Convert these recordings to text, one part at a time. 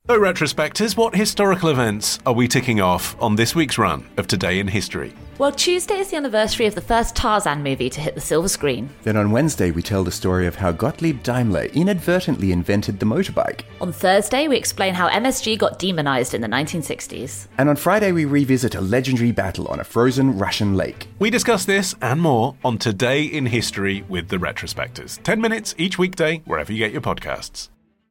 So, retrospectors, what historical events are we ticking off on this week's run of Today in History? Well, Tuesday is the anniversary of the first Tarzan movie to hit the silver screen. Then on Wednesday, we tell the story of how Gottlieb Daimler inadvertently invented the motorbike. On Thursday, we explain how MSG got demonized in the 1960s. And on Friday, we revisit a legendary battle on a frozen Russian lake. We discuss this and more on Today in History with the retrospectors. 10 minutes each weekday, wherever you get your podcasts.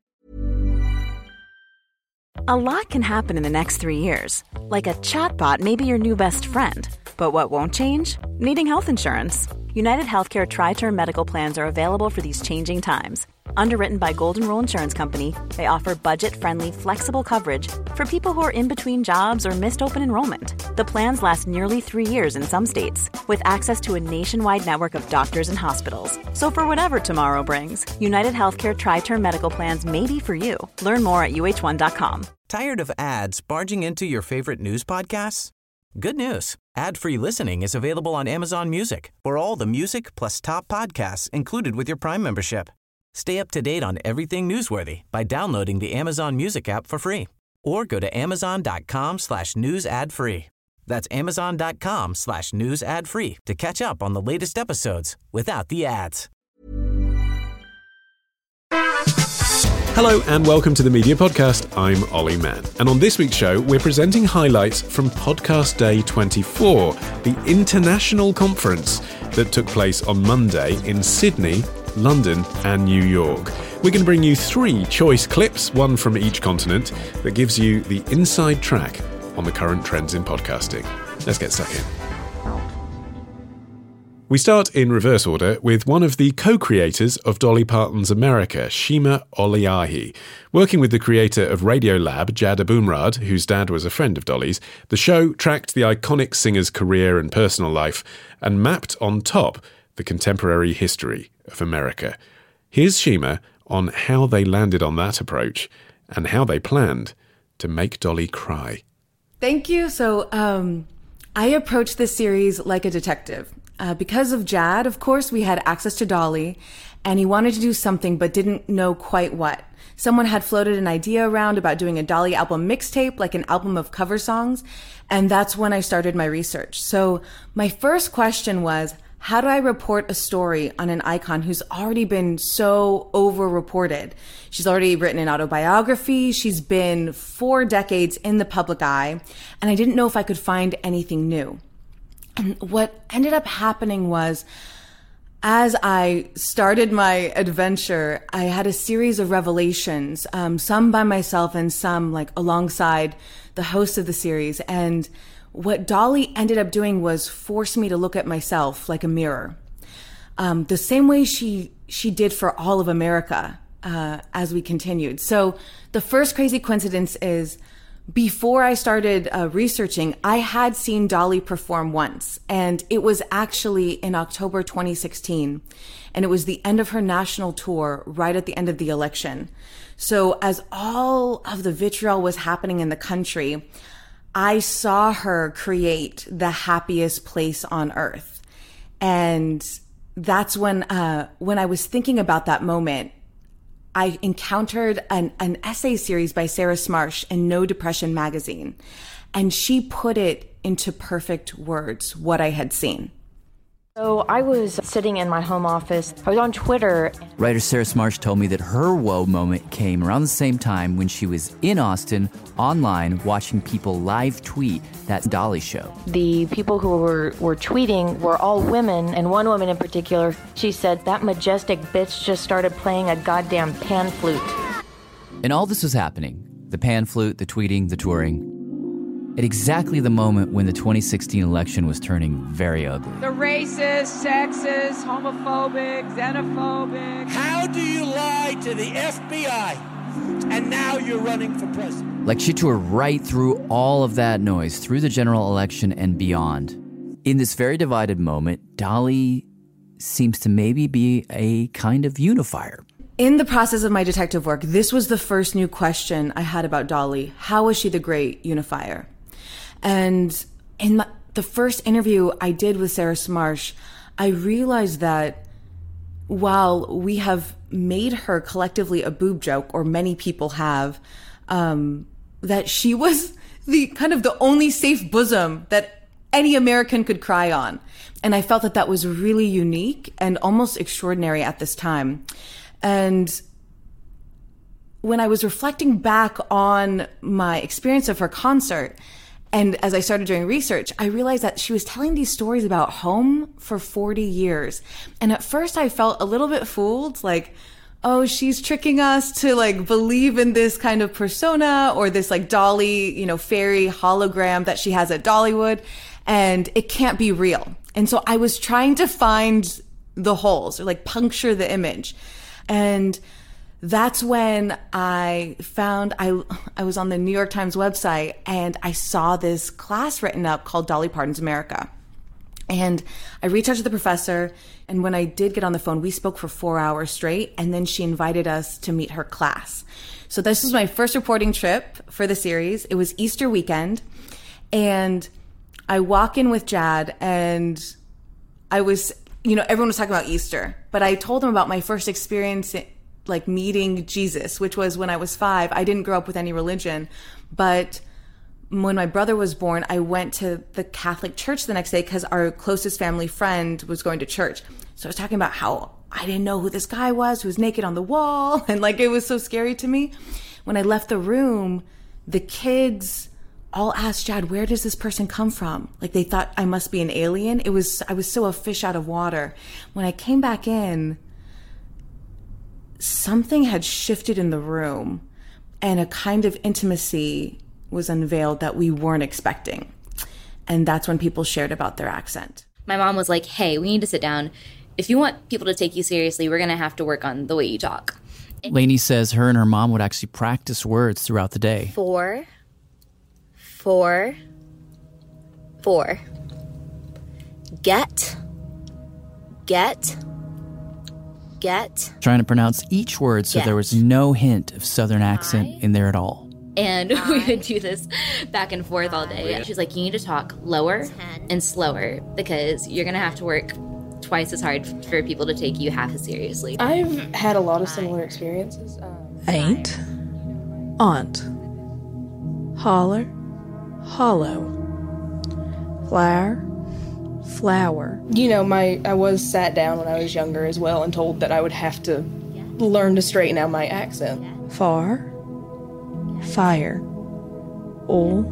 A lot can happen in the next 3 years. Like a chatbot may be your new best friend. But what won't change? Needing health insurance. United Healthcare Tri-Term Medical Plans are available for these changing times. Underwritten by Golden Rule Insurance Company, they offer budget-friendly, flexible coverage for people who are in between jobs or missed open enrollment. The plans last nearly 3 years in some states, with access to a nationwide network of doctors and hospitals. So for whatever tomorrow brings, United Healthcare Tri-Term Medical Plans may be for you. Learn more at uh1.com. Tired of ads barging into your favorite news podcasts? Good news. Ad-free listening is available on Amazon Music for all the music plus top podcasts included with your Prime membership. Stay up to date on everything newsworthy by downloading the Amazon Music app for free or go to amazon.com/news ad free. That's amazon.com/news ad free to catch up on the latest episodes without the ads. Hello and welcome to the Media Podcast. I'm Ollie Mann. And on this week's show, we're presenting highlights from Podcast Day 24, the international conference that took place on Monday in Sydney, London and New York. We're going to bring you 3 choice clips, one from each continent, that gives you the inside track on the current trends in podcasting. Let's get stuck in. We start in reverse order with one of the co-creators of Dolly Parton's America, Shima Oliahi. Working with the creator of Radiolab, Jad Abumrad, whose dad was a friend of Dolly's, the show tracked the iconic singer's career and personal life and mapped on top the contemporary history of America. Here's Shima on how they landed on that approach and how they planned to make Dolly cry. Thank you. So I approached this series like a detective. Because of Jad, of course, we had access to Dolly, and he wanted to do something but didn't know quite what. Someone had floated an idea around about doing a Dolly album mixtape, like an album of cover songs, and that's when I started my research. So my first question was, how do I report a story on an icon who's already been so over-reported? She's already written an autobiography, she's been 4 decades in the public eye, and I didn't know if I could find anything new. And what ended up happening was, as I started my adventure, I had a series of revelations, some by myself and some like alongside the host of the series. And what Dolly ended up doing was force me to look at myself like a mirror, the same way she did for all of America as we continued. So the first crazy coincidence is, before I started researching, I had seen Dolly perform once, and it was actually in October 2016, and it was the end of her national tour right at the end of the election. So as all of the vitriol was happening in the country, I saw her create the happiest place on earth. And that's when I was thinking about that moment, I encountered an essay series by Sarah Smarsh in No Depression magazine, and she put it into perfect words, what I had seen. So I was sitting in my home office. I was on Twitter. Writer Sarah Smarsh told me that her whoa moment came around the same time when she was in Austin, online, watching people live tweet that Dolly show. The people who were tweeting were all women, and one woman in particular, she said, "That majestic bitch just started playing a goddamn pan flute." And all this was happening, the pan flute, the tweeting, the touring, at exactly the moment when the 2016 election was turning very ugly. The racist, sexist, homophobic, xenophobic. How do you lie to the FBI and now you're running for president? Like she tore right through all of that noise, through the general election and beyond. In this very divided moment, Dolly seems to maybe be a kind of unifier. In the process of my detective work, this was the first new question I had about Dolly. How was she the great unifier? And in the first interview I did with Sarah Smarsh, I realized that while we have made her collectively a boob joke, or many people have, that she was the kind of the only safe bosom that any American could cry on. And I felt that that was really unique and almost extraordinary at this time. And when I was reflecting back on my experience of her concert, and as I started doing research, I realized that she was telling these stories about home for 40 years. And at first I felt a little bit fooled, like, oh, she's tricking us to like believe in this kind of persona or this like Dolly, fairy hologram that she has at Dollywood, and it can't be real. And so I was trying to find the holes or like puncture the image. And that's when I found, I was on the New York Times website and I saw this class written up called Dolly Parton's America. And I reached out to the professor, and when I did get on the phone, we spoke for 4 hours straight, and then she invited us to meet her class. So this was my first reporting trip for the series. It was Easter weekend, and I walk in with Jad, and I was, everyone was talking about Easter, but I told them about my first experience like meeting Jesus, which was when I was 5. I didn't grow up with any religion, but when my brother was born, I went to the Catholic church the next day because our closest family friend was going to church. So I was talking about how I didn't know who this guy was who was naked on the wall. And like, it was so scary to me. When I left the room, the kids all asked Jad, where does this person come from? Like they thought I must be an alien. I was so a fish out of water. When I came back in, something had shifted in the room and a kind of intimacy was unveiled that we weren't expecting. And that's when people shared about their accent. My mom was like, hey, we need to sit down. If you want people to take you seriously, we're going to have to work on the way you talk. Lainey says her and her mom would actually practice words throughout the day. 4. Get. Trying to pronounce each word so there was no hint of Southern accent in there at all. And we would do this back and forth all day. She's like, you need to talk lower and slower because you're going to have to work twice as hard for people to take you half as seriously. I've had a lot of similar experiences. Ain't, aunt, holler, hollow, flower. I was sat down when I was younger as well and told that I would have to learn to straighten out my accent. Far, fire, oil.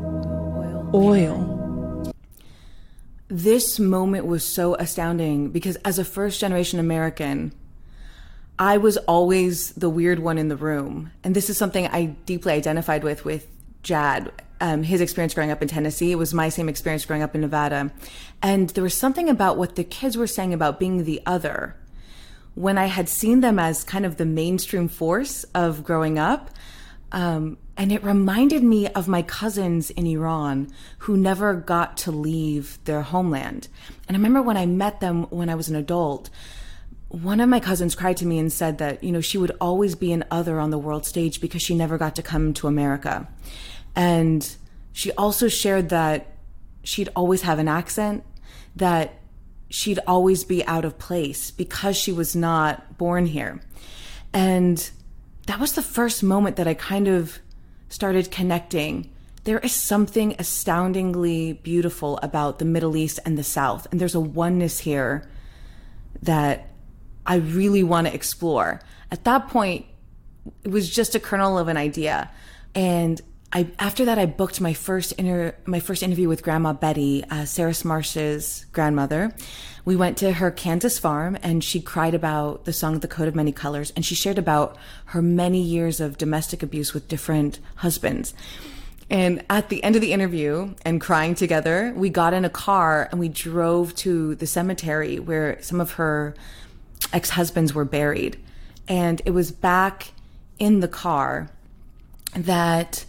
This moment was so astounding because as a first-generation American, I was always the weird one in the room. And this is something I deeply identified with Jad. His experience growing up in Tennessee, it was my same experience growing up in Nevada. And there was something about what the kids were saying about being the other. When I had seen them as kind of the mainstream force of growing up, and it reminded me of my cousins in Iran who never got to leave their homeland. And I remember when I met them when I was an adult, one of my cousins cried to me and said that, she would always be an other on the world stage because she never got to come to America. And she also shared that she'd always have an accent, that she'd always be out of place because she was not born here. And that was the first moment that I kind of started connecting. There is something astoundingly beautiful about the Middle East and the South, and there's a oneness here that I really want to explore. At that point, it was just a kernel of an idea. And after that, I booked my first interview with Grandma Betty, Sarah Smarsh's grandmother. We went to her Kansas farm, and she cried about the song The Coat of Many Colors, and she shared about her many years of domestic abuse with different husbands. And at the end of the interview, and crying together, we got in a car and we drove to the cemetery where some of her ex-husbands were buried. And it was back in the car that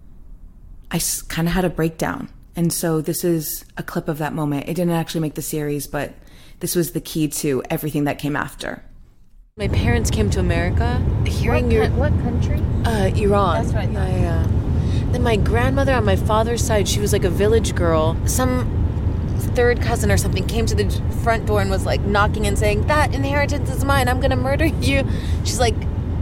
I kind of had a breakdown. And so this is a clip of that moment. It didn't actually make the series, but this was the key to everything that came after. My parents came to America. What country? Iran. That's right. Yeah. Then my grandmother on my father's side, she was like a village girl. Some third cousin or something came to the front door and was like knocking and saying, that inheritance is mine, I'm gonna murder you. She's like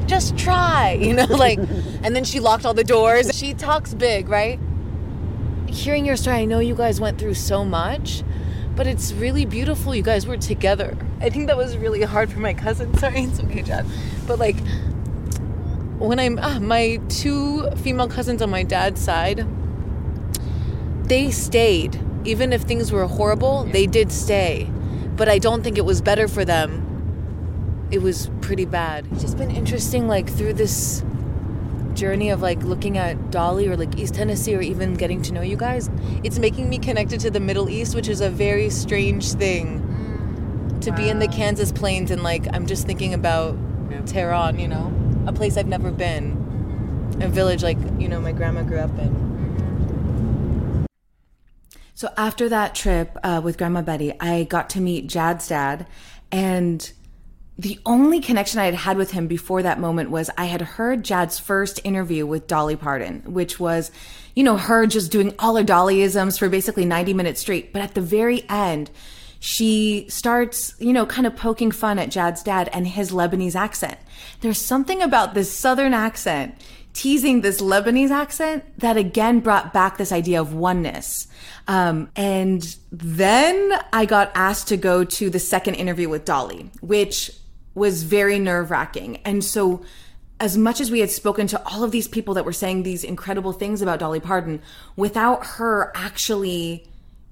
just try, like, and then she locked all the doors. She talks big, right? Hearing your story, I know you guys went through so much, but it's really beautiful you guys were together. I think that was really hard for my cousin. Sorry, it's okay, Chad. But like, when my 2 female cousins on my dad's side, they stayed. Even if things were horrible, they did stay. But I don't think it was better for them. It was pretty bad. It's just been interesting, like, through this journey of, like, looking at Dolly or, like, East Tennessee or even getting to know you guys. It's making me connected to the Middle East, which is a very strange thing. To be in the Kansas plains and, like, I'm just thinking about Tehran, a place I've never been. A village, like, my grandma grew up in. So after that trip with Grandma Betty, I got to meet Jad's dad, and the only connection I had had with him before that moment was I had heard Jad's first interview with Dolly Parton, which was, her just doing all her Dollyisms for basically 90 minutes straight. But at the very end, she starts, kind of poking fun at Jad's dad and his Lebanese accent. There's something about this Southern accent teasing this Lebanese accent that again brought back this idea of oneness. And then I got asked to go to the second interview with Dolly, which was very nerve-wracking. And so as much as we had spoken to all of these people that were saying these incredible things about Dolly Parton, without her actually,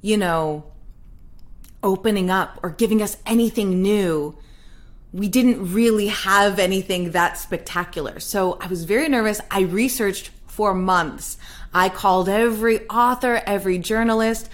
opening up or giving us anything new, we didn't really have anything that spectacular. So I was very nervous. I researched for months. I called every author, every journalist.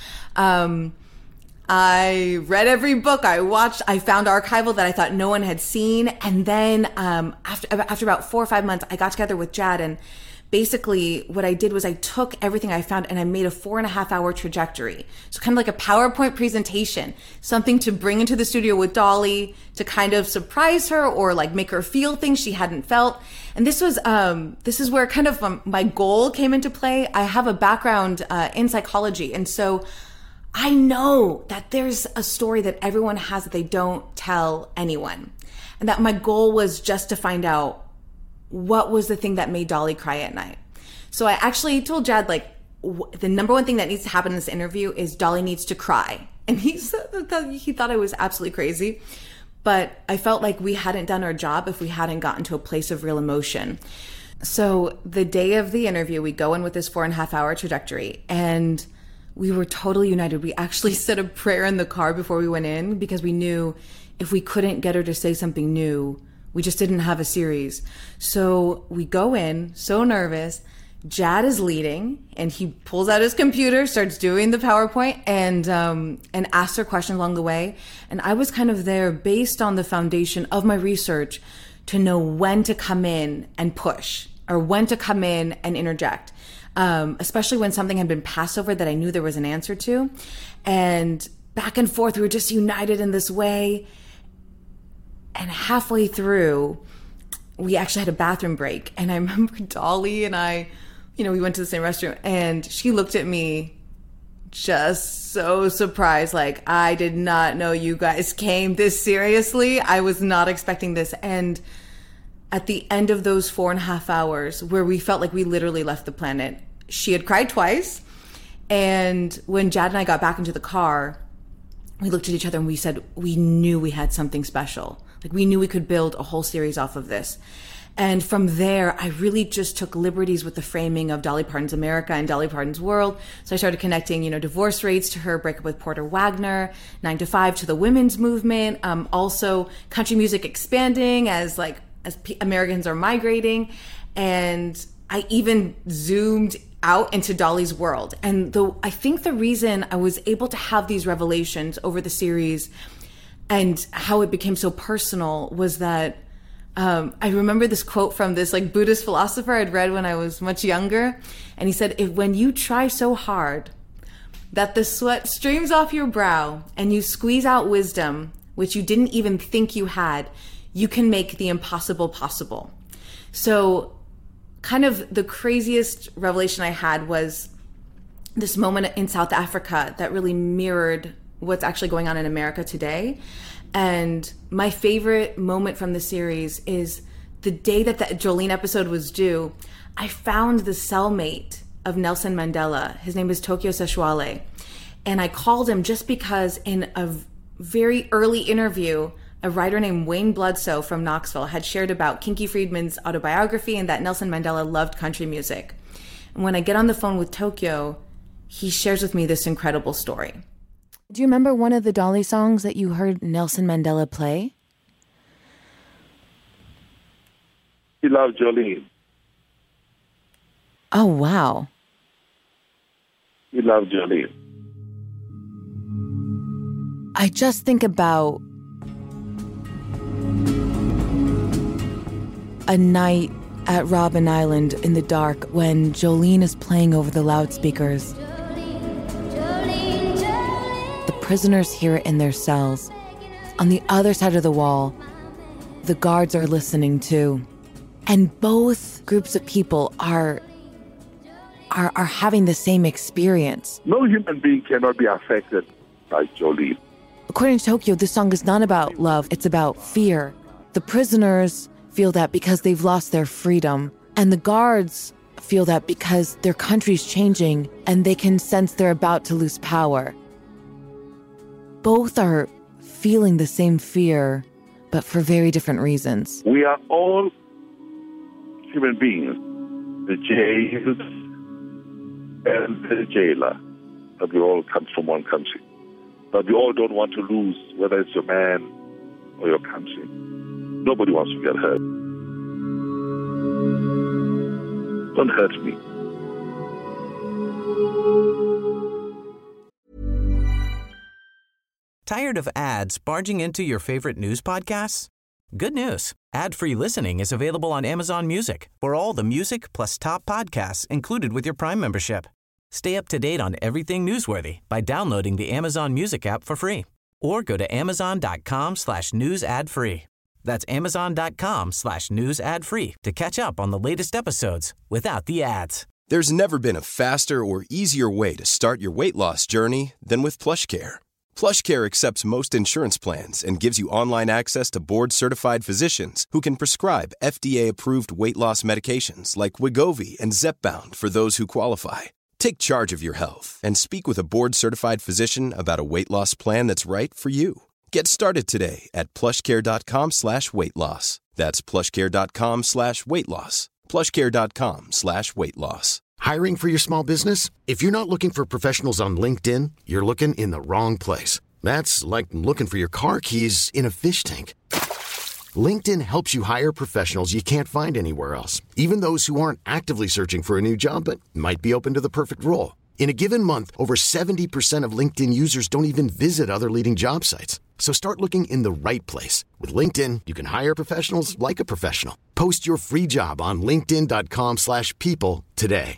I read every book. I found archival that I thought no one had seen. And then after about 4 or 5 months, I got together with Jad, and basically what I did was I took everything I found and I made a 4.5-hour trajectory. So kind of like a PowerPoint presentation, something to bring into the studio with Dolly to kind of surprise her or like make her feel things she hadn't felt. And this is where kind of my goal came into play. I have a background in psychology, and so I know that there's a story that everyone has that they don't tell anyone. And that my goal was just to find out what was the thing that made Dolly cry at night. So I actually told Jad, like, the number one thing that needs to happen in this interview is Dolly needs to cry. And he said that he thought I was absolutely crazy. But I felt like we hadn't done our job if we hadn't gotten to a place of real emotion. So the day of the interview, we go in with this 4.5-hour trajectory, and we were totally united. We actually said a prayer in the car before we went in because we knew if we couldn't get her to say something new, we just didn't have a series. So we go in, so nervous. Jad is leading, and he pulls out his computer, starts doing the PowerPoint, and asks her questions along the way. And I was kind of there based on the foundation of my research to know when to come in and push or when to come in and interject. Especially when something had been passed over that I knew there was an answer to. And back and forth, we were just united in this way. And halfway through, we actually had a bathroom break. And I remember Dolly and I, we went to the same restroom, and she looked at me just so surprised. Like, I did not know you guys came this seriously. I was not expecting this. And at the end of those 4.5 hours, where we felt like we literally left the planet, she had cried twice. And when Jad and I got back into the car, we looked at each other and we said, we knew we had something special. Like, we knew we could build a whole series off of this. And from there, I really just took liberties with the framing of Dolly Parton's America and Dolly Parton's world. So I started connecting, divorce rates to her breakup with Porter Wagner, 9 to 5 to the women's movement, also country music expanding as Americans are migrating. And I even zoomed out into Dolly's world. And I think the reason I was able to have these revelations over the series and how it became so personal was that I remember this quote from this Buddhist philosopher I'd read when I was much younger. And he said, when you try so hard that the sweat streams off your brow and you squeeze out wisdom, which you didn't even think you had, you can make the impossible possible. So kind of the craziest revelation I had was this moment in South Africa that really mirrored what's actually going on in America today. And my favorite moment from the series is the day that the Jolene episode was due, I found the cellmate of Nelson Mandela. His name is Tokyo Sexuale. And I called him just because in a very early interview, a writer named Wayne Bloodsoe from Knoxville had shared about Kinky Friedman's autobiography and that Nelson Mandela loved country music. And when I get on the phone with Tokyo, he shares with me this incredible story. Do you remember one of the Dolly songs that you heard Nelson Mandela play? He loved Jolene. Oh, wow. He loved Jolene. I just think about a night at Robben Island in the dark when Jolene is playing over the loudspeakers. The prisoners hear it in their cells. On the other side of the wall, the guards are listening too. And both groups of people are having the same experience. No human being cannot be affected by Jolene. According to Tokyo, this song is not about love, it's about fear. The prisoners feel that because they've lost their freedom, and the guards feel that because their country's changing and they can sense they're about to lose power. Both are feeling the same fear, but for very different reasons. We are all human beings, the jailed and the jailer, but we all come from one country. But we all don't want to lose, whether it's your man or your country. Nobody wants to get hurt. Don't hurt me. Tired of ads barging into your favorite news podcasts? Good news. Ad-free listening is available on Amazon Music for all the music plus top podcasts included with your Prime membership. Stay up to date on everything newsworthy by downloading the Amazon Music app for free or go to amazon.com/news ad free. That's amazon.com/news ad free to catch up on the latest episodes without the ads. There's never been a faster or easier way to start your weight loss journey than with PlushCare. PlushCare accepts most insurance plans and gives you online access to board-certified physicians who can prescribe FDA-approved weight loss medications like Wegovy and Zepbound for those who qualify. Take charge of your health and speak with a board-certified physician about a weight loss plan that's right for you. Get started today at plushcare.com/weight loss. That's plushcare.com/weight loss. plushcare.com/weight loss. Hiring for your small business? If you're not looking for professionals on LinkedIn, you're looking in the wrong place. That's like looking for your car keys in a fish tank. LinkedIn helps you hire professionals you can't find anywhere else, even those who aren't actively searching for a new job but might be open to the perfect role. In a given month, over 70% of LinkedIn users don't even visit other leading job sites. So start looking in the right place. With LinkedIn, you can hire professionals like a professional. Post your free job on linkedin.com/people today.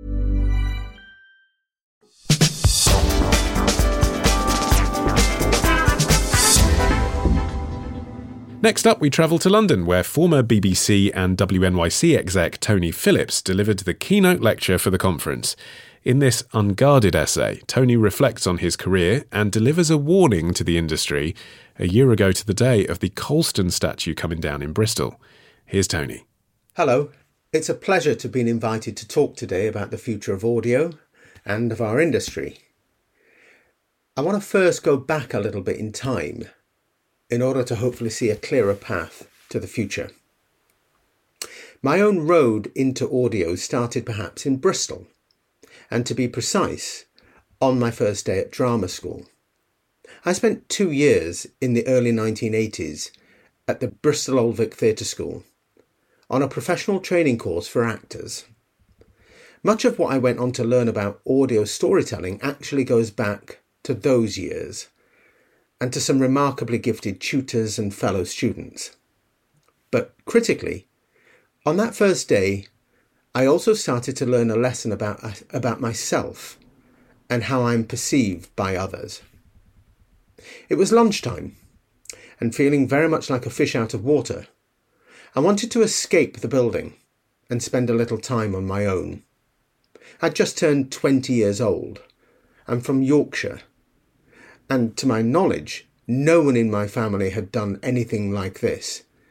Next up, we travel to London, where former BBC and WNYC exec Tony Phillips delivered the keynote lecture for the conference. In this unguarded essay, Tony reflects on his career and delivers a warning to the industry a year ago to the day of the Colston statue coming down in Bristol. Here's Tony. Hello. It's a pleasure to be invited to talk today about the future of audio and of our industry. I want to first go back a little bit in time in order to hopefully see a clearer path to the future. My own road into audio started perhaps in Bristol, and to be precise, on my first day at drama school. I spent 2 years in the early 1980s at the Bristol Old Vic Theatre School on a professional training course for actors. Much of what I went on to learn about audio storytelling actually goes back to those years, and to some remarkably gifted tutors and fellow students. But critically, on that first day, I also started to learn a lesson about myself and how I'm perceived by others. It was lunchtime, and feeling very much like a fish out of water, I wanted to escape the building and spend a little time on my own. I'd just turned 20 years old. I'm from Yorkshire, and to my knowledge, no one in my family had done anything like this.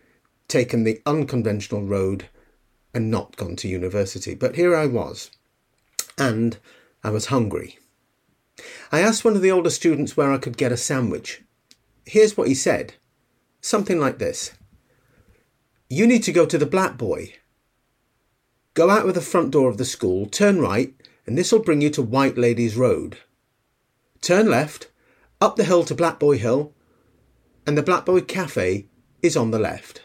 taken the unconventional road and not gone to university. But here I was, and I was hungry. I asked one of the older students where I could get a sandwich. Here's what he said. Something like this. You need to go to the Black Boy. Go out of the front door of the school, turn right, and this will bring you to White Ladies Road. Turn left, up the hill to Black Boy Hill, and the Black Boy Cafe is on the left.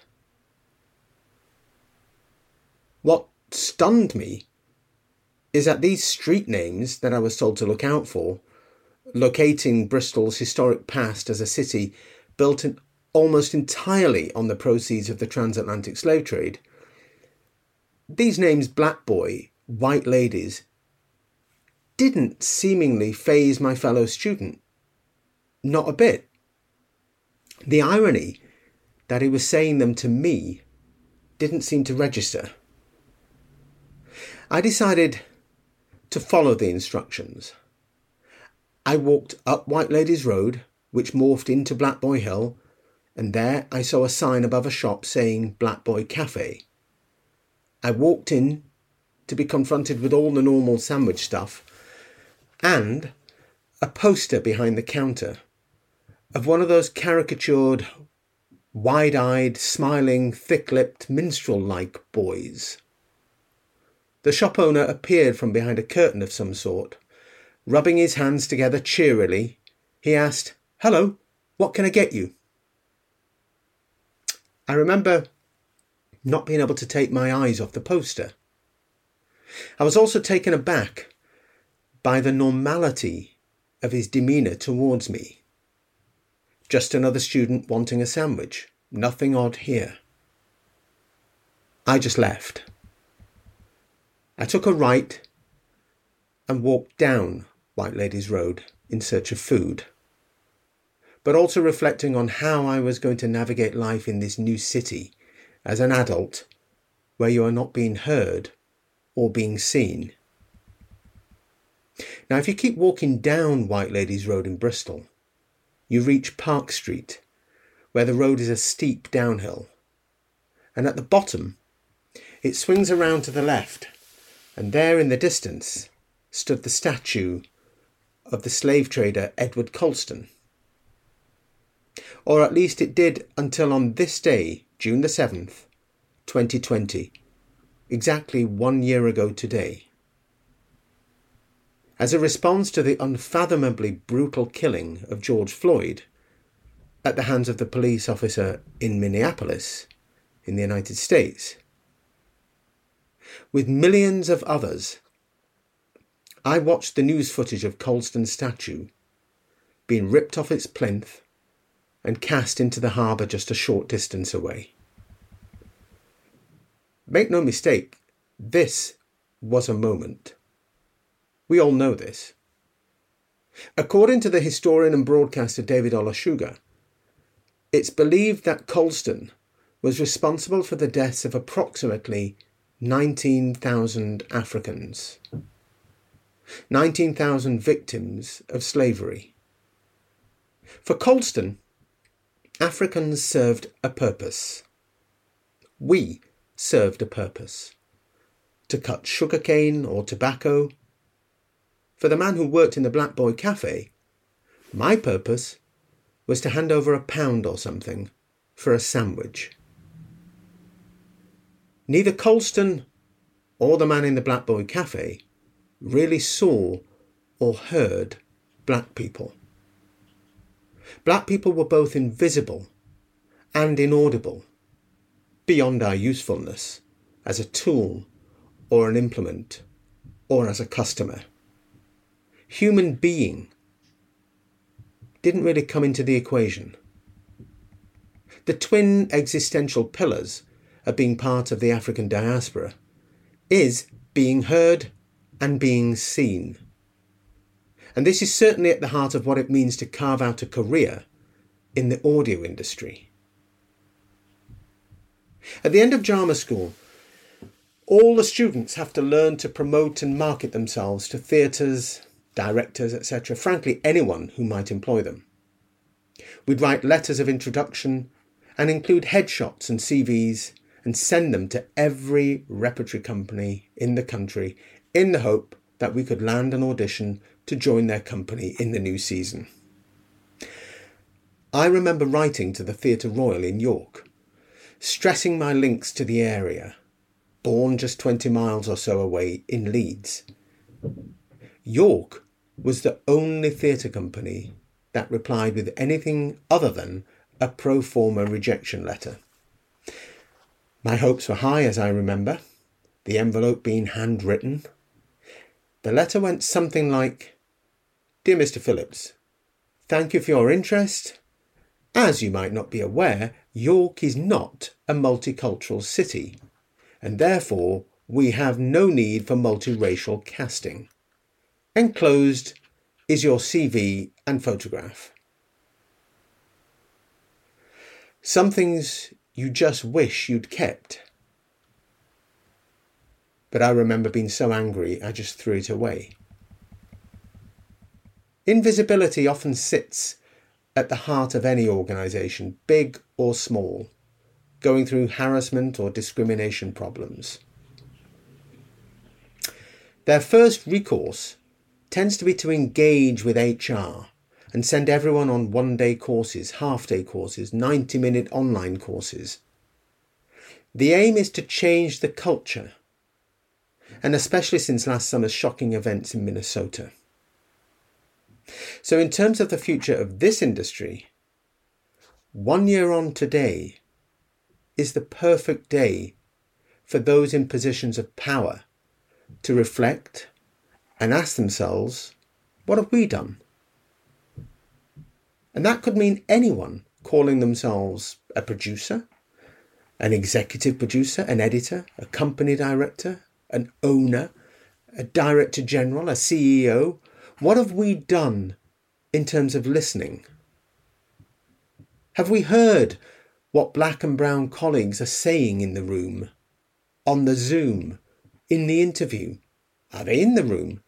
What stunned me is that these street names that I was told to look out for, locating Bristol's historic past as a city built almost entirely on the proceeds of the transatlantic slave trade, these names Black Boy, White Ladies, didn't seemingly faze my fellow student. Not a bit. The irony that he was saying them to me didn't seem to register. I decided to follow the instructions. I walked up White Ladies Road, which morphed into Black Boy Hill, and there I saw a sign above a shop saying Black Boy Cafe. I walked in to be confronted with all the normal sandwich stuff and a poster behind the counter of one of those caricatured, wide-eyed, smiling, thick-lipped, minstrel-like boys. The shop owner appeared from behind a curtain of some sort. Rubbing his hands together cheerily, he asked, "Hello, what can I get you?" I remember not being able to take my eyes off the poster. I was also taken aback by the normality of his demeanour towards me. Just another student wanting a sandwich. Nothing odd here. I just left. I took a right and walked down White Ladies Road in search of food, but also reflecting on how I was going to navigate life in this new city as an adult where you are not being heard or being seen. Now, if you keep walking down White Ladies Road in Bristol, you reach Park Street, where the road is a steep downhill, and at the bottom it swings around to the left, and there in the distance stood the statue of the slave trader Edward Colston. Or at least it did until on this day, June the 7th, 2020, exactly 1 year ago today. As a response to the unfathomably brutal killing of George Floyd at the hands of the police officer in Minneapolis, in the United States, with millions of others, I watched the news footage of Colston's statue being ripped off its plinth and cast into the harbour just a short distance away. Make no mistake, this was a moment. We all know this. According to the historian and broadcaster David Olusoga, it's believed that Colston was responsible for the deaths of approximately 19,000 Africans, 19,000 victims of slavery. For Colston, Africans served a purpose. We served a purpose. To cut sugarcane or tobacco. For the man who worked in the Black Boy Cafe, my purpose was to hand over £1 or something for a sandwich. Neither Colston or the man in the Black Boy Cafe really saw or heard black people. Black people were both invisible and inaudible, beyond our usefulness as a tool or an implement or as a customer. Human being didn't really come into the equation. The twin existential pillars of being part of the African diaspora is being heard and being seen. And this is certainly at the heart of what it means to carve out a career in the audio industry. At the end of drama school, all the students have to learn to promote and market themselves to theatres, directors, etc., frankly anyone who might employ them. We'd write letters of introduction and include headshots and CVs and send them to every repertory company in the country in the hope that we could land an audition to join their company in the new season. I remember writing to the Theatre Royal in York, stressing my links to the area, born just 20 miles or so away in Leeds. York was the only theatre company that replied with anything other than a pro forma rejection letter. My hopes were high, as I remember, the envelope being handwritten. The letter went something like, "Dear Mr. Phillips, thank you for your interest. As you might not be aware, York is not a multicultural city, and therefore we have no need for multiracial casting. Enclosed is your CV and photograph." Some things you just wish you'd kept. But I remember being so angry I just threw it away. Invisibility often sits at the heart of any organisation, big or small, going through harassment or discrimination problems. Their first recourse tends to be to engage with HR and send everyone on one-day courses, half-day courses, 90-minute online courses. The aim is to change the culture, and especially since last summer's shocking events in Minnesota. So in terms of the future of this industry, 1 year on today is the perfect day for those in positions of power to reflect and ask themselves, what have we done? And that could mean anyone calling themselves a producer, an executive producer, an editor, a company director, an owner, a director general, a CEO. What have we done in terms of listening? Have we heard what black and brown colleagues are saying in the room, on the Zoom, in the interview? Are they in the room?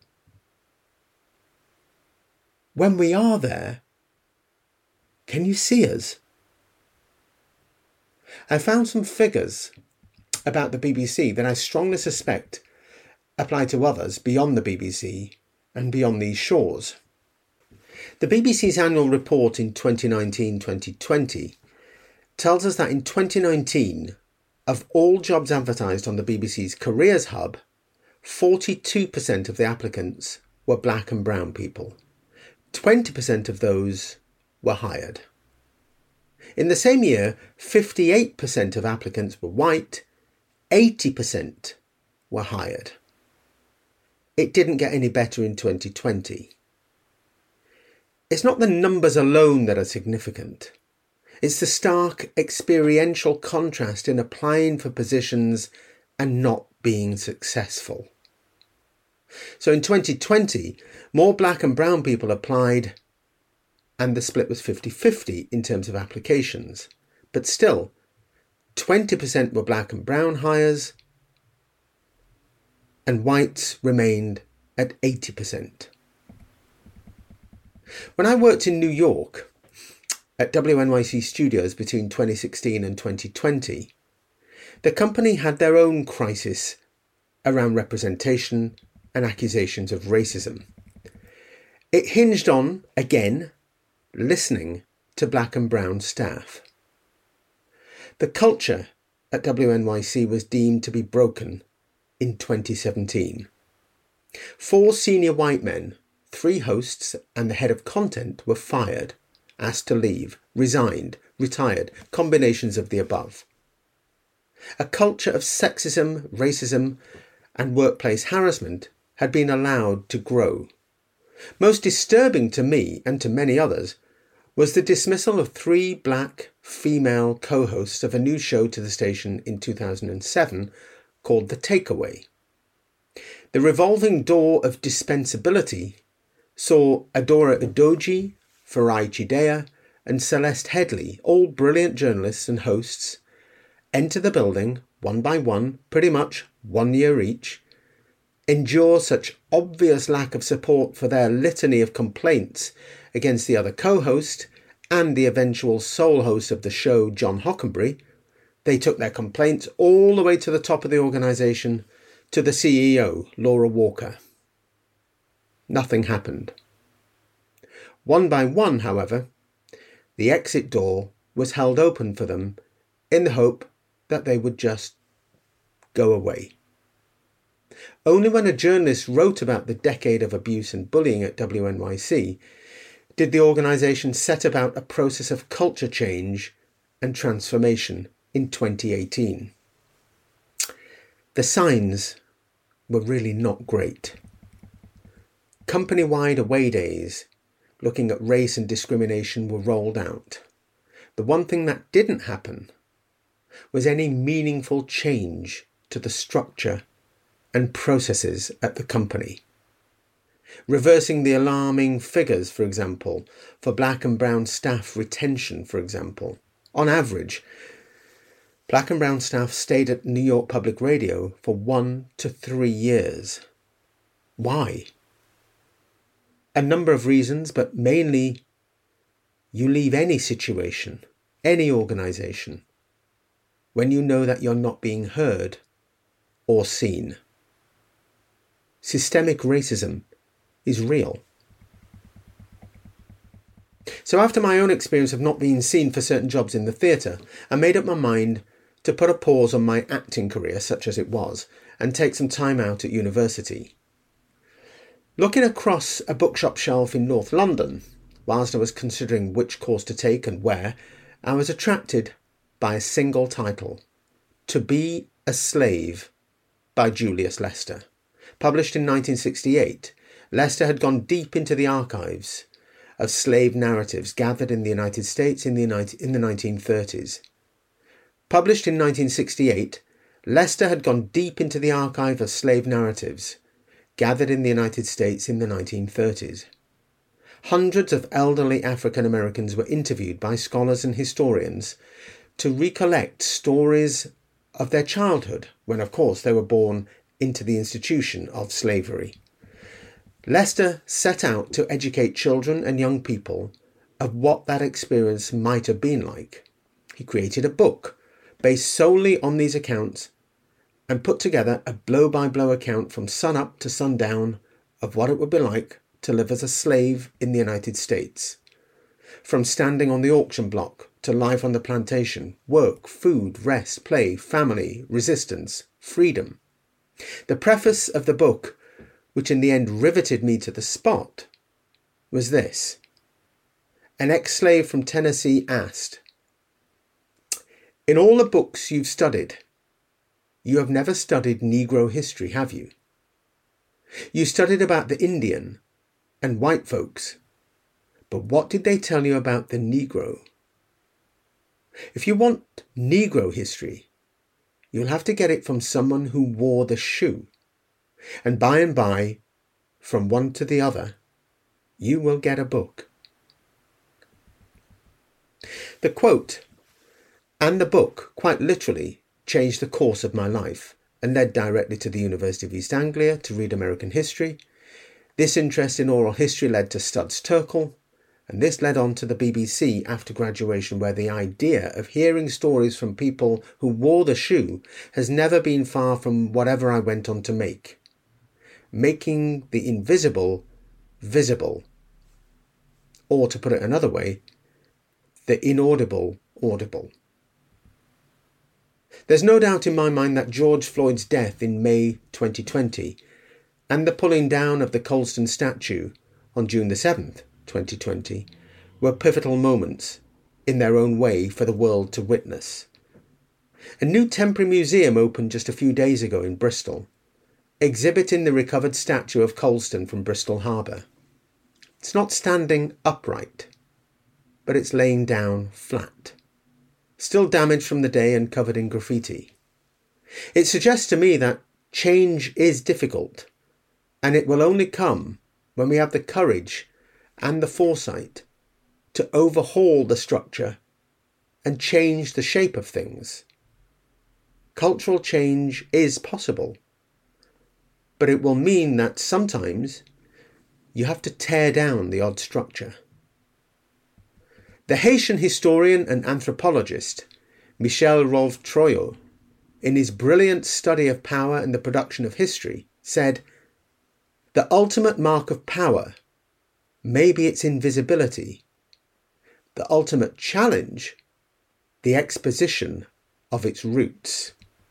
When we are there, can you see us? I found some figures about the BBC that I strongly suspect apply to others beyond the BBC and beyond these shores. The BBC's annual report in 2019-2020 tells us that in 2019, of all jobs advertised on the BBC's Careers Hub, 42% of the applicants were black and brown people. 20% of those were hired. In the same year, 58% of applicants were white, 80% were hired. It didn't get any better in 2020. It's not the numbers alone that are significant. It's the stark experiential contrast in applying for positions and not being successful. So in 2020, more black and brown people applied, and the split was 50-50 in terms of applications. But still, 20% were black and brown hires, and whites remained at 80%. When I worked in New York at WNYC Studios between 2016 and 2020, the company had their own crisis around representation and accusations of racism. It hinged on, again, listening to black and brown staff. The culture at WNYC was deemed to be broken in 2017. 4 senior white men, 3 hosts and the head of content were fired, asked to leave, resigned, retired, combinations of the above. A culture of sexism, racism and workplace harassment had been allowed to grow. Most disturbing to me and to many others was the dismissal of 3 black female co-hosts of a new show to the station in 2007 called The Takeaway. The revolving door of dispensability saw Adora Udoji, Farai Chidea and Celeste Headley, all brilliant journalists and hosts, enter the building one by one, pretty much 1 year each, endure such obvious lack of support for their litany of complaints against the other co-host and the eventual sole host of the show, John Hockenberry, they took their complaints all the way to the top of the organisation, to the CEO, Laura Walker. Nothing happened. One by one, however, the exit door was held open for them in the hope that they would just go away. Only when a journalist wrote about the decade of abuse and bullying at WNYC did the organisation set about a process of culture change and transformation in 2018. The signs were really not great. Company-wide away days looking at race and discrimination were rolled out. The one thing that didn't happen was any meaningful change to the structure and processes at the company. Reversing the alarming figures, for example, for black and brown staff retention, for example. On average, black and brown staff stayed at New York Public Radio for 1 to 3 years. Why? A number of reasons, but mainly you leave any situation, any organisation, when you know that you're not being heard or seen. Systemic racism is real. So after my own experience of not being seen for certain jobs in the theatre, I made up my mind to put a pause on my acting career, such as it was, and take some time out at university. Looking across a bookshop shelf in North London, whilst I was considering which course to take and where, I was attracted by a single title, To Be a Slave by Julius Lester. Published in 1968, Lester had gone deep into the archives of slave narratives gathered in the United States in the 1930s. Published in 1968, Lester had gone deep into the archive of slave narratives gathered in the United States in the 1930s. Hundreds of elderly African Americans were interviewed by scholars and historians to recollect stories of their childhood, when of course they were born into the institution of slavery. Lester set out to educate children and young people of what that experience might have been like. He created a book based solely on these accounts and put together a blow-by-blow account from sun-up to sundown of what it would be like to live as a slave in the United States. From standing on the auction block to life on the plantation, work, food, rest, play, family, resistance, freedom. The preface of the book, which in the end riveted me to the spot, was this. An ex-slave from Tennessee asked, "In all the books you've studied, you have never studied Negro history, have you? You studied about the Indian and white folks, but what did they tell you about the Negro? If you want Negro history, you'll have to get it from someone who wore the shoe. And by, from one to the other, you will get a book." The quote and the book quite literally changed the course of my life and led directly to the University of East Anglia to read American history. This interest in oral history led to Studs Terkel, and this led on to the BBC after graduation, where the idea of hearing stories from people who wore the shoe has never been far from whatever I went on to make. Making the invisible visible. Or, to put it another way, the inaudible audible. There's no doubt in my mind that George Floyd's death in May 2020 and the pulling down of the Colston statue on June the 7th, 2020, were pivotal moments in their own way for the world to witness. A new temporary museum opened just a few days ago in Bristol, exhibiting the recovered statue of Colston from Bristol Harbour. It's not standing upright, but it's laying down flat, still damaged from the day and covered in graffiti. It suggests to me that change is difficult, and it will only come when we have the courage and the foresight to overhaul the structure and change the shape of things. Cultural change is possible, but it will mean that sometimes you have to tear down the odd structure. The Haitian historian and anthropologist Michel Rolf-Troyot, in his brilliant study of power and the production of history, said, "The ultimate mark of power may be its invisibility. The ultimate challenge, the exposition of its roots."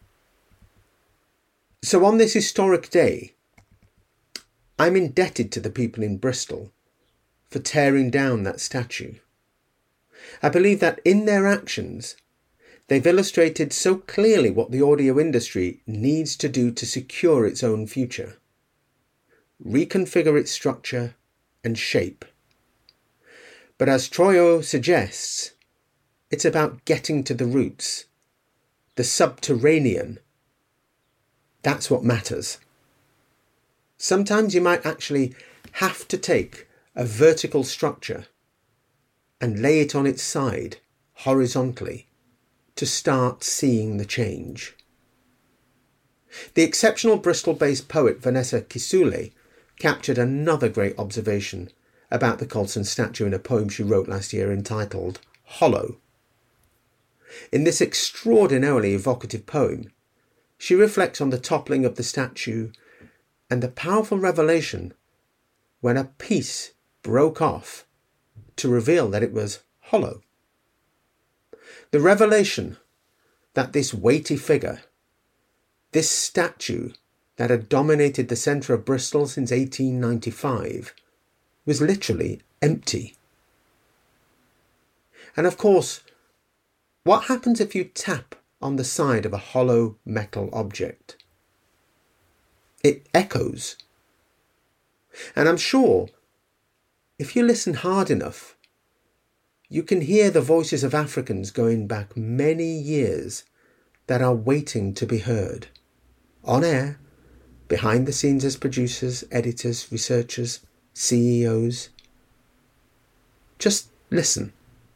So on this historic day, I'm indebted to the people in Bristol for tearing down that statue. I believe that in their actions, they've illustrated so clearly what the audio industry needs to do to secure its own future, reconfigure its structure and shape. But as Troyot suggests, it's about getting to the roots, the subterranean. That's what matters. Sometimes you might actually have to take a vertical structure and lay it on its side, horizontally, to start seeing the change. The exceptional Bristol-based poet Vanessa Kisuule captured another great observation about the Colston statue in a poem she wrote last year entitled Hollow. In this extraordinarily evocative poem, she reflects on the toppling of the statue and the powerful revelation when a piece broke off to reveal that it was hollow. The revelation that this weighty figure, this statue that had dominated the centre of Bristol since 1895, was literally empty. And of course, what happens if you tap on the side of a hollow metal object? It echoes. And I'm sure if you listen hard enough, you can hear the voices of Africans going back many years that are waiting to be heard. On air, behind the scenes as producers, editors, researchers, CEOs. Just listen.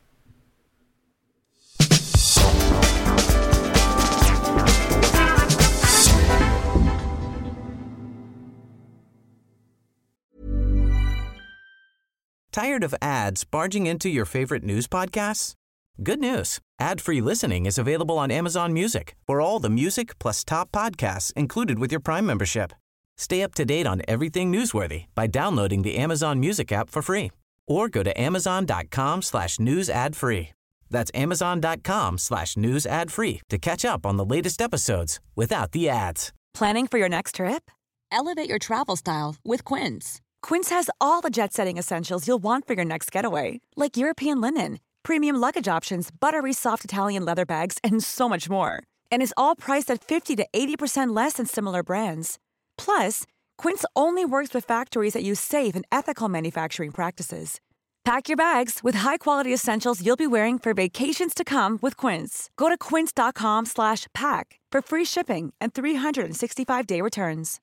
Tired of ads barging into your favorite news podcasts? Good news. Ad-free listening is available on Amazon Music for all the music plus top podcasts included with your Prime membership. Stay up to date on everything newsworthy by downloading the Amazon Music app for free or go to amazon.com/news ad free. That's amazon.com/news ad free to catch up on the latest episodes without the ads. Planning for your next trip? Elevate your travel style with Quince. Quince has all the jet-setting essentials you'll want for your next getaway, like European linen, premium luggage options, buttery soft Italian leather bags, and so much more. And is all priced at 50 to 80% less than similar brands. Plus, Quince only works with factories that use safe and ethical manufacturing practices. Pack your bags with high-quality essentials you'll be wearing for vacations to come with Quince. Go to quince.com/pack for free shipping and 365-day returns.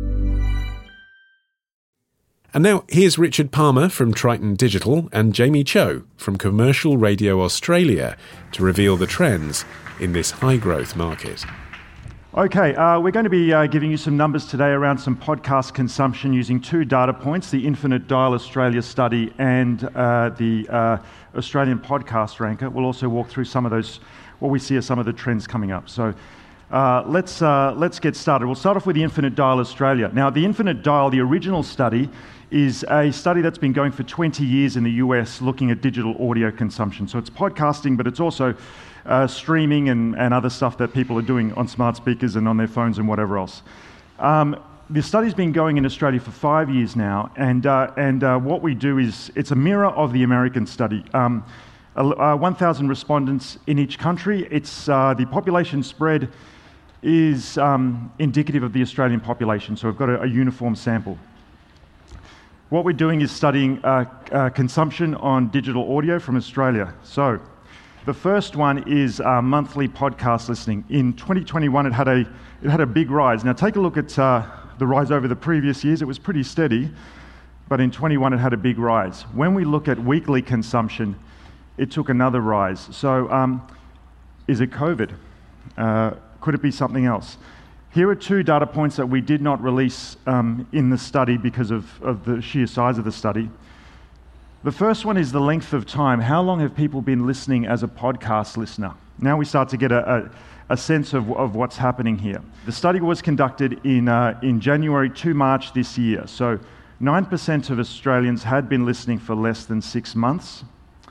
And now here's Richard Palmer from Triton Digital and Jamie Cho from Commercial Radio Australia to reveal the trends in this high-growth market. Okay, we're going to be giving you some numbers today around some podcast consumption using two data points, the Infinite Dial Australia study and the Australian Podcast Ranker. We'll also walk through some of those, what we see as some of the trends coming up. So let's get started. We'll start off with the Infinite Dial Australia. Now, the Infinite Dial, the original study, is a study that's been going for 20 years in the US looking at digital audio consumption. So it's podcasting, but it's also streaming and other stuff that people are doing on smart speakers and on their phones and whatever else. The study's been going in Australia for 5 years now, and what we do is, it's a mirror of the American study. 1,000 respondents in each country. It's the population spread is indicative of the Australian population, so we've got a uniform sample. What we're doing is studying consumption on digital audio from Australia. So the first one is monthly podcast listening. In 2021, it had a big rise. Now take a look at the rise over the previous years. It was pretty steady, but in 21 it had a big rise. When we look at weekly consumption, it took another rise. So is it COVID? Could it be something else? Here are two data points that we did not release in the study because of the sheer size of the study. The first one is the length of time. How long have people been listening as a podcast listener? Now we start to get a sense of what's happening here. The study was conducted in January to March this year. So 9% of Australians had been listening for less than 6 months.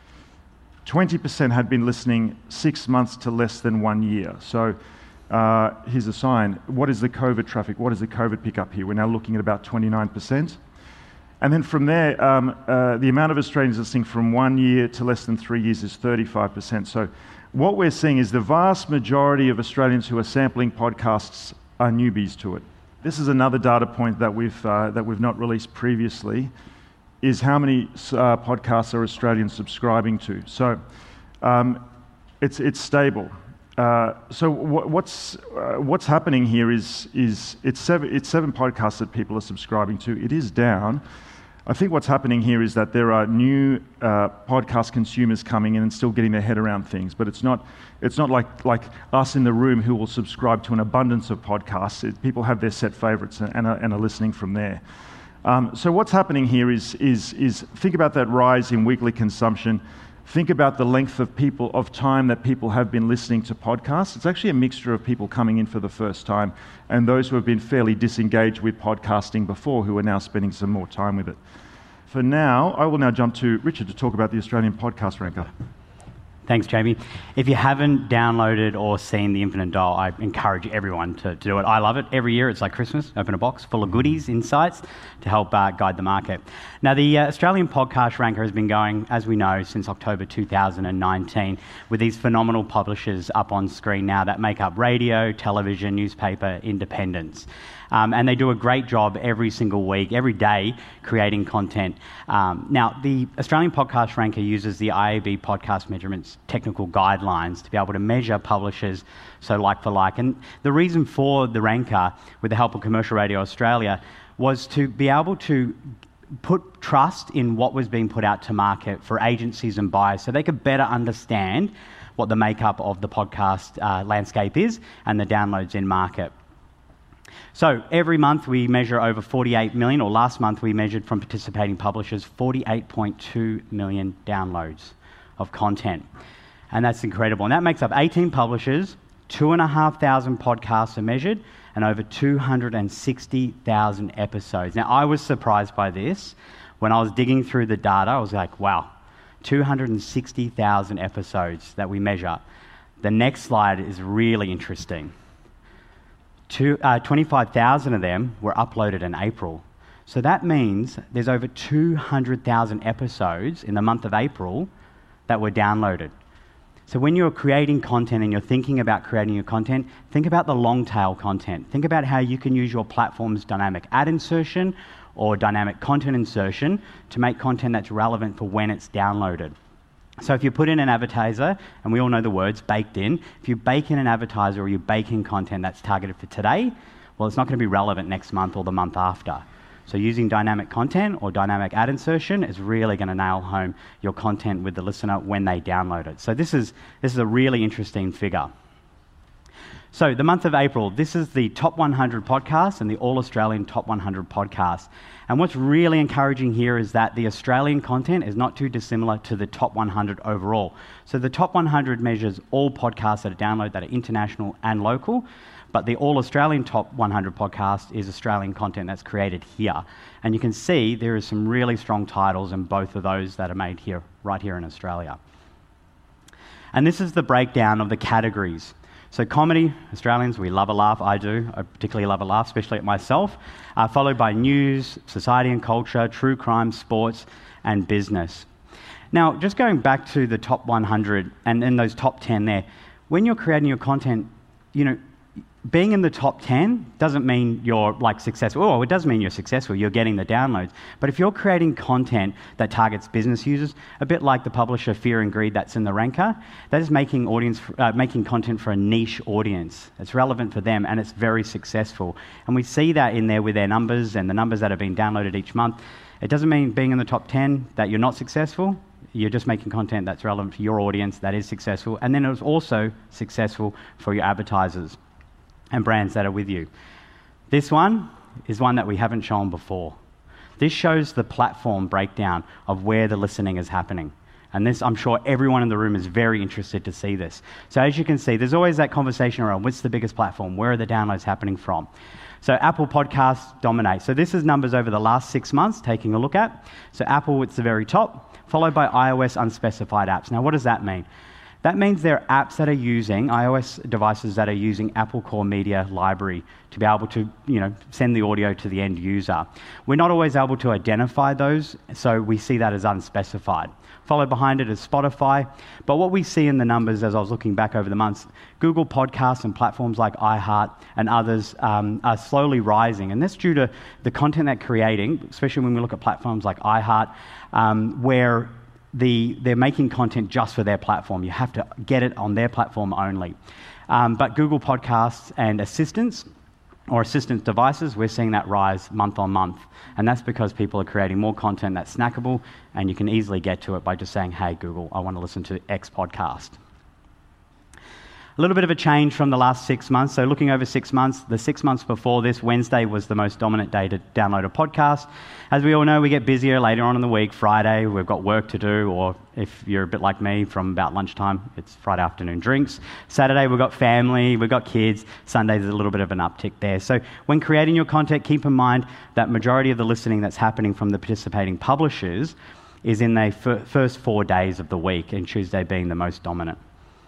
20% had been listening 6 months to less than 1 year. So here's a sign. What is the COVID traffic? What is the COVID pickup here? We're now looking at about 29%. And then from there, the amount of Australians listening from 1 year to less than 3 years is 35%. So what we're seeing is the vast majority of Australians who are sampling podcasts are newbies to it. This is another data point that we've not released previously, is how many podcasts are Australians subscribing to. So it's stable. So what's happening here is it's seven podcasts that people are subscribing to. It is down. I think what's happening here is that there are new podcast consumers coming in and still getting their head around things, but it's not like us in the room who will subscribe to an abundance of podcasts. People have their set favourites and are listening from there. So what's happening here is think about that rise in weekly consumption. Think about the length of time that people have been listening to podcasts. It's actually a mixture of people coming in for the first time and those who have been fairly disengaged with podcasting before, who are now spending some more time with it. For now, I will now jump to Richard to talk about the Australian Podcast Ranker. Thanks, Jamie. If you haven't downloaded or seen the Infinite Dial, I encourage everyone to do it. I love it. Every year, it's like Christmas. Open a box full of goodies, insights to help guide the market. Now, the Australian Podcast Ranker has been going, as we know, since October 2019, with these phenomenal publishers up on screen now that make up radio, television, newspaper, independents. And they do a great job every single week, every day, creating content. Now, the Australian Podcast Ranker uses the IAB Podcast Measurements technical guidelines to be able to measure publishers, so like for like. And the reason for the ranker, with the help of Commercial Radio Australia, was to be able to put trust in what was being put out to market for agencies and buyers so they could better understand what the makeup of the podcast landscape is and the downloads in market. So every month we measure over 48 million, or last month we measured from participating publishers 48.2 million downloads of content. And that's incredible. And that makes up 18 publishers, 2,500 podcasts are measured, and over 260,000 episodes. Now, I was surprised by this. When I was digging through the data, I was like, wow, 260,000 episodes that we measure. The next slide is really interesting. 25,000 of them were uploaded in April. So that means there's over 200,000 episodes in the month of April that were downloaded. So when you're creating content and you're thinking about creating your content, think about the long tail content. Think about how you can use your platform's dynamic ad insertion or dynamic content insertion to make content that's relevant for when it's downloaded. So if you put in an advertiser, and we all know the words baked in, if you bake in an advertiser or you bake in content that's targeted for today, well, it's not going to be relevant next month or the month after. So using dynamic content or dynamic ad insertion is really going to nail home your content with the listener when they download it. So this is a really interesting figure. So the month of April, this is the top 100 podcasts and the All Australian top 100 podcasts. And what's really encouraging here is that the Australian content is not too dissimilar to the top 100 overall. So the top 100 measures all podcasts that are downloaded that are international and local, but the All Australian top 100 podcast is Australian content that's created here. And you can see there is some really strong titles in both of those that are made here, right here in Australia. And this is the breakdown of the categories. So comedy, Australians, we love a laugh. I do. I particularly love a laugh, especially at myself. Followed by news, society and culture, true crime, sports, and business. Now, just going back to the top 100 and then those top 10 there, when you're creating your content, you know, being in the top 10 doesn't mean you're like successful. Oh, it does mean you're successful. You're getting the downloads. But if you're creating content that targets business users, a bit like the publisher Fear and Greed that's in the ranker, that is making content for a niche audience. It's relevant for them and it's very successful. And we see that in there with their numbers and the numbers that have been downloaded each month. It doesn't mean being in the top 10 that you're not successful. You're just making content that's relevant for your audience that is successful. And then it was also successful for your advertisers and brands that are with you. This one is one that we haven't shown before. This shows the platform breakdown of where the listening is happening. And this, I'm sure everyone in the room is very interested to see this. So as you can see, there's always that conversation around what's the biggest platform, where are the downloads happening from? So Apple Podcasts dominate. So this is numbers over the last 6 months, taking a look at. So Apple, it's the very top, followed by iOS unspecified apps. Now, what does that mean? That means there are apps that are using, iOS devices that are using Apple Core Media Library to be able to, send the audio to the end user. We're not always able to identify those, so we see that as unspecified. Followed behind it is Spotify. But what we see in the numbers as I was looking back over the months, Google Podcasts and platforms like iHeart and others are slowly rising. And that's due to the content they're creating, especially when we look at platforms like iHeart, where they're making content just for their platform. You have to get it on their platform only. But Google Podcasts and assistants devices, we're seeing that rise month on month. And that's because people are creating more content that's snackable, and you can easily get to it by just saying, hey, Google, I want to listen to X podcast. A little bit of a change from the last 6 months. So looking over 6 months, the 6 months before this, Wednesday was the most dominant day to download a podcast. As we all know, we get busier later on in the week. Friday, we've got work to do, or if you're a bit like me, from about lunchtime, it's Friday afternoon drinks. Saturday, we've got family, we've got kids. Sunday, there's a little bit of an uptick there. So when creating your content, keep in mind that majority of the listening that's happening from the participating publishers is in the first 4 days of the week, and Tuesday being the most dominant.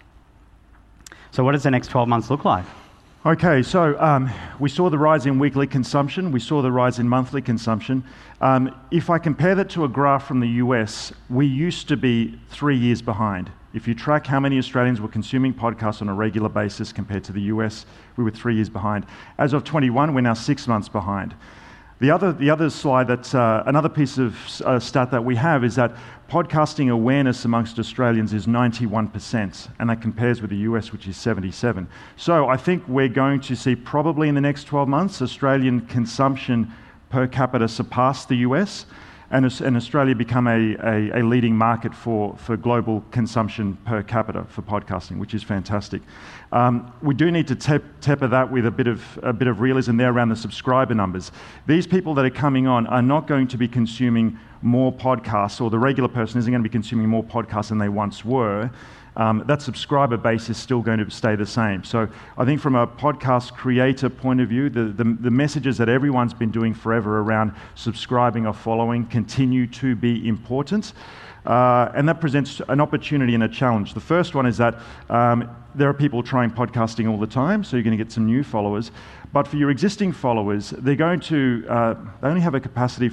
So what does the next 12 months look like? Okay, so we saw the rise in weekly consumption. We saw the rise in monthly consumption. If I compare that to a graph from the US, we used to be 3 years behind. If you track how many Australians were consuming podcasts on a regular basis compared to the US, we were 3 years behind. As of 21, we're now 6 months behind. The other slide, that's another piece of stat that we have, is that podcasting awareness amongst Australians is 91%, and that compares with the US, which is 77%. So I think we're going to see probably in the next 12 months Australian consumption per capita surpass the US, and Australia become a leading market for global consumption per capita for podcasting, which is fantastic. We do need to temper that with a bit of realism there around the subscriber numbers. These people that are coming on are not going to be consuming more podcasts, or the regular person isn't going to be consuming more podcasts than they once were. That subscriber base is still going to stay the same. So I think from a podcast creator point of view, the messages that everyone's been doing forever around subscribing or following continue to be important. And that presents an opportunity and a challenge. The first one is that there are people trying podcasting all the time, so you're going to get some new followers. But for your existing followers, they're going to they only have a capacity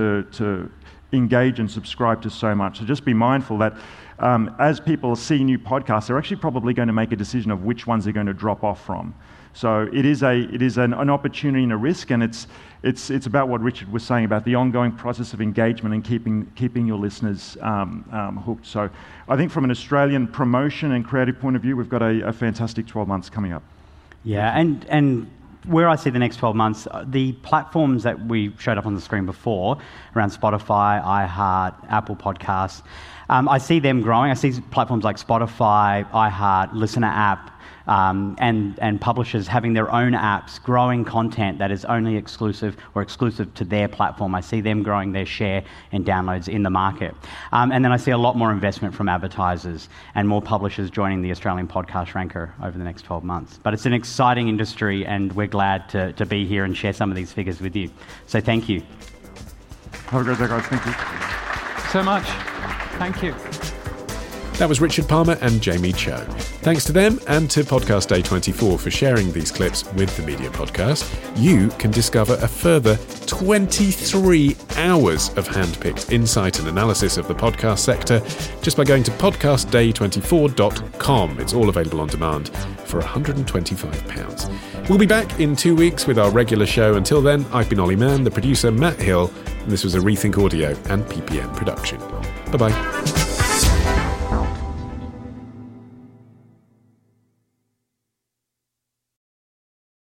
to engage and subscribe to so much. So just be mindful that as people see new podcasts, they're actually probably going to make a decision of which ones they're going to drop off from. So it is an opportunity and a risk, and it's about what Richard was saying about the ongoing process of engagement and keeping your listeners hooked. So I think from an Australian promotion and creative point of view, we've got a fantastic 12 months coming up. Yeah, and where I see the next 12 months, the platforms that we showed up on the screen before, around Spotify, iHeart, Apple Podcasts, I see them growing. I see platforms like Spotify, iHeart, Listener app, and publishers having their own apps, growing content that is only exclusive to their platform. I see them growing their share in downloads in the market. And then I see a lot more investment from advertisers and more publishers joining the Australian Podcast Ranker over the next 12 months. But it's an exciting industry, and we're glad to be here and share some of these figures with you. So thank you. Have a great day, guys. Thank you so much. Thank you. That was Richard Palmer and Jamie Cho. Thanks to them and to Podcast Day 24 for sharing these clips with the Media Podcast. You can discover a further 23 hours of handpicked insight and analysis of the podcast sector just by going to podcastday24.com. It's all available on demand for £125. We'll be back in 2 weeks with our regular show. Until then, I've been Ollie Mann, the producer Matt Hill, and this was a Rethink Audio and PPM production. Bye-bye.